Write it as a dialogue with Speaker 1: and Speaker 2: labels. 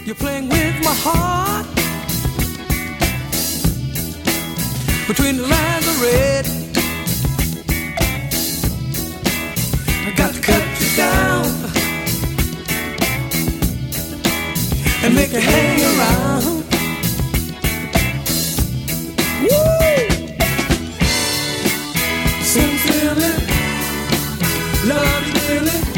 Speaker 1: You're playing with my heart. Between the lines of red, I got to cut you down and make you hang around. Woo! Sincerely, love you dearly.